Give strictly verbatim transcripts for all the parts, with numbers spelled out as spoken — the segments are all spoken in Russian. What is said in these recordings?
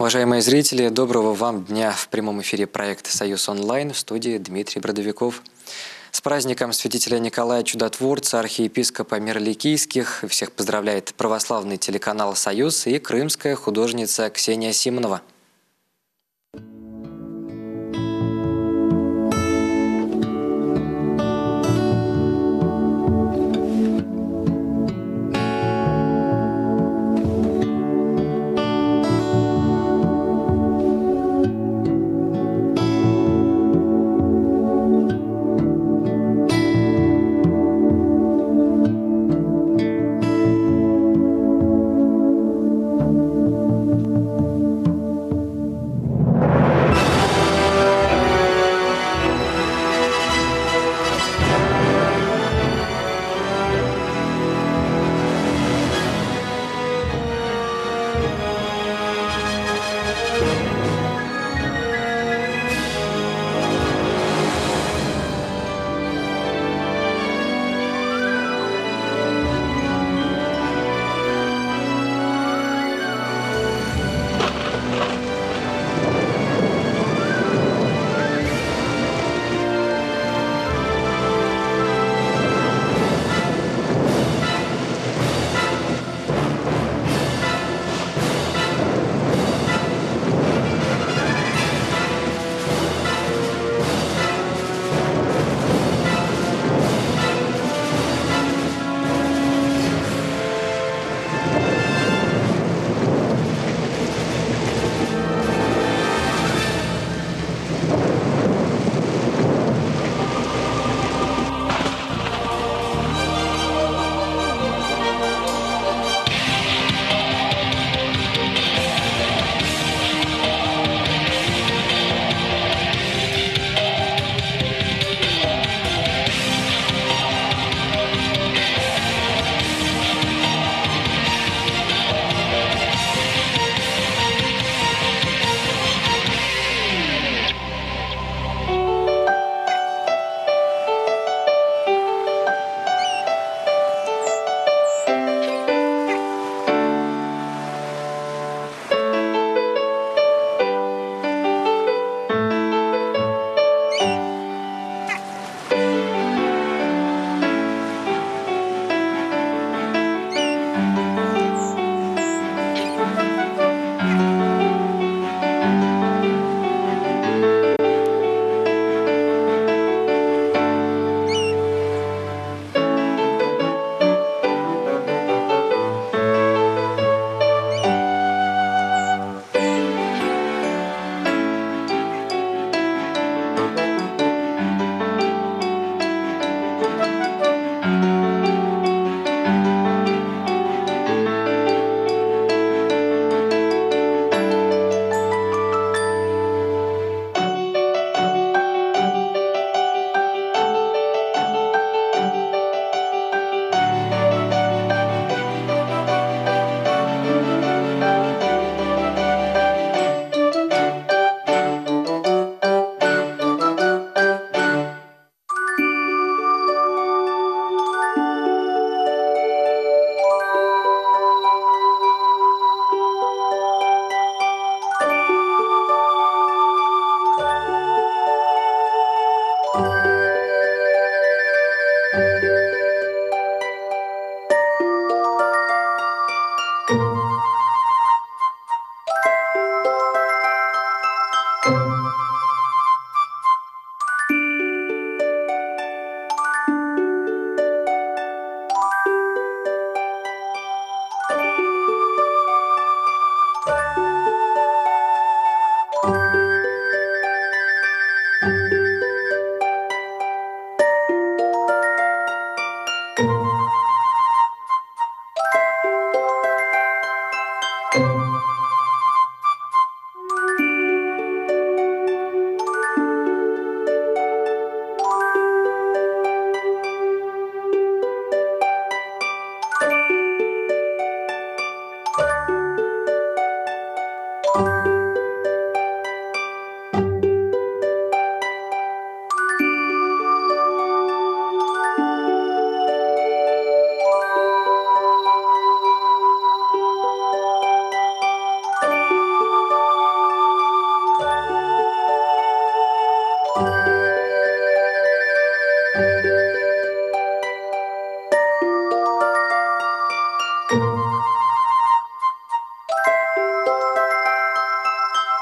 Уважаемые зрители, доброго вам дня! В прямом эфире проекта «Союз онлайн», в студии Дмитрий Бродовиков. С праздником святителя Николая Чудотворца, архиепископа Мирликийских всех поздравляет православный телеканал «Союз» и крымская художница Ксения Симонова.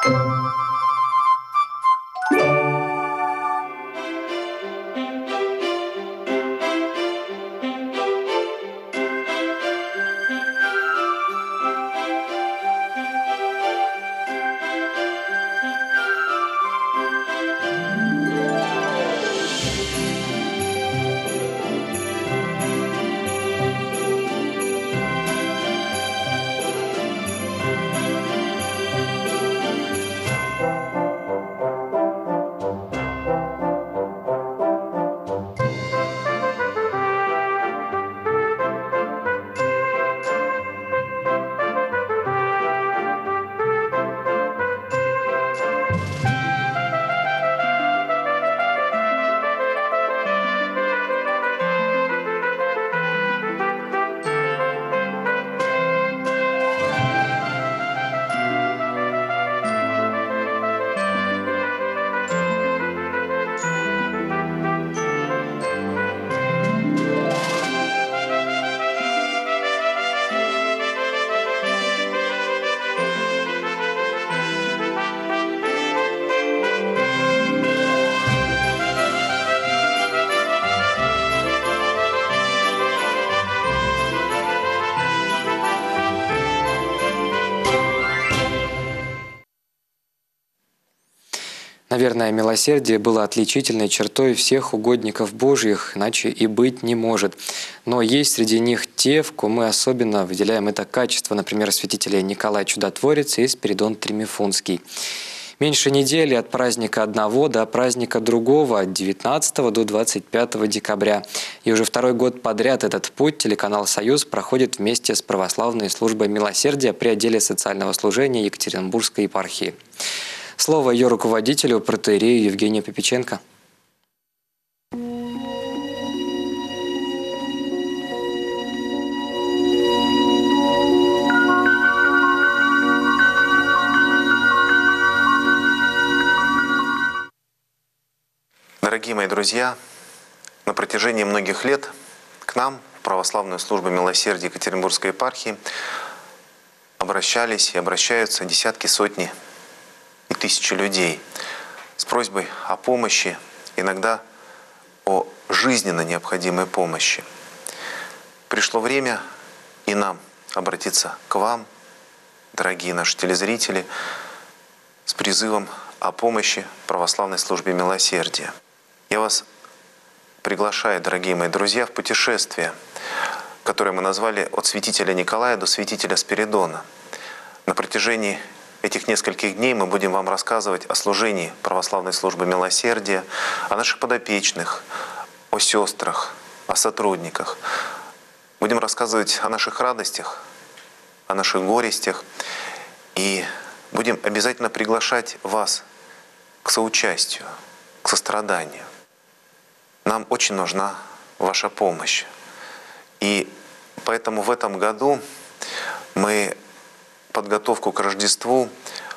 Наверное, милосердие было отличительной чертой всех угодников Божьих, иначе и быть не может. Но есть среди них те, в ком мы особенно выделяем это качество, например, святителя Николай Чудотворец и Спиридон Тремифунский. Меньше недели от праздника одного до праздника другого, от девятнадцатого до двадцать пятого декабря. И уже второй год подряд этот путь телеканал «Союз» проходит вместе с православной службой милосердия при отделе социального служения Екатеринбургской епархии. Слово ее руководителю, протоиерею Евгению Попеченко. Дорогие мои друзья, на протяжении многих лет к нам в православную службу милосердия Екатеринбургской епархии обращались и обращаются десятки, сотни и тысячи людей с просьбой о помощи, иногда о жизненно необходимой помощи. Пришло время и нам обратиться к вам, дорогие наши телезрители, с призывом о помощи православной службе милосердия. Я вас приглашаю, дорогие мои друзья, в путешествие, которое мы назвали «От святителя Николая до святителя Спиридона». На протяжении этих нескольких дней мы будем вам рассказывать о служении православной службы милосердия, о наших подопечных, о сестрах, о сотрудниках. Будем рассказывать о наших радостях, о наших горестях. И будем обязательно приглашать вас к соучастию, к состраданию. Нам очень нужна ваша помощь. И поэтому в этом году мы подготовку к Рождеству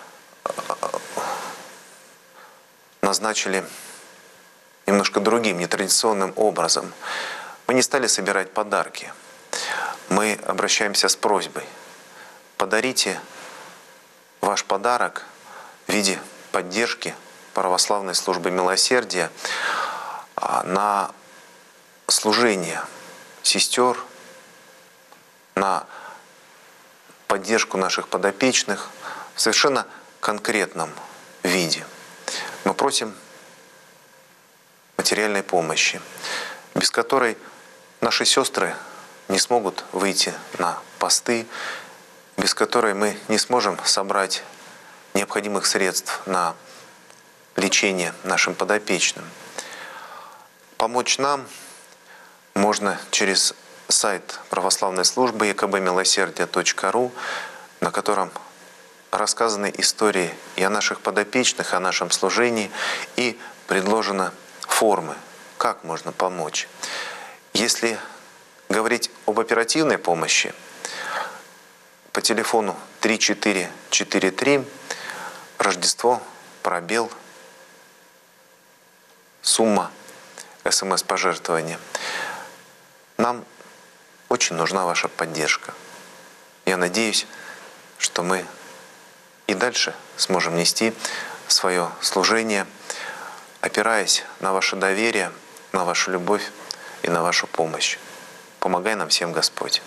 назначили немножко другим, нетрадиционным образом. Мы не стали собирать подарки. Мы обращаемся с просьбой: подарите ваш подарок в виде поддержки православной службы милосердия на служение сестер, на поддержку наших подопечных в совершенно конкретном виде. Мы просим материальной помощи, без которой наши сестры не смогут выйти на посты, без которой мы не сможем собрать необходимых средств на лечение нашим подопечным. Помочь нам можно через сайт православной службы е ка бэ милосердие точка ру, на котором рассказаны истории и о наших подопечных, и о нашем служении, и предложены формы, как можно помочь. Если говорить об оперативной помощи, по телефону три четыре четыре три, Рождество, пробел, сумма эс эм эс-пожертвования. Нам очень нужна ваша поддержка. Я надеюсь, что мы и дальше сможем нести свое служение, опираясь на ваше доверие, на вашу любовь и на вашу помощь. Помогай нам всем, Господь.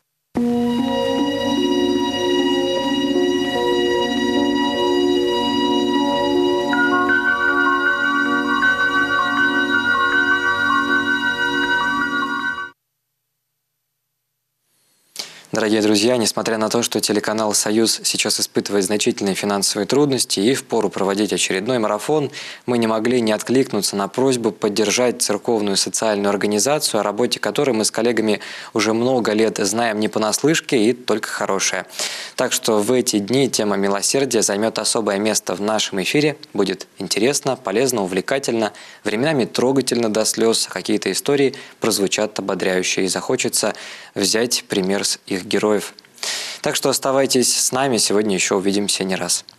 Дорогие друзья, несмотря на то, что телеканал «Союз» сейчас испытывает значительные финансовые трудности и впору проводить очередной марафон, мы не могли не откликнуться на просьбу поддержать церковную социальную организацию, о работе которой мы с коллегами уже много лет знаем не понаслышке и только хорошее. Так что в эти дни тема милосердия займет особое место в нашем эфире. Будет интересно, полезно, увлекательно, временами трогательно до слез, а какие-то истории прозвучат ободряюще и захочется взять пример с их героев. Так что оставайтесь с нами, сегодня еще увидимся не раз.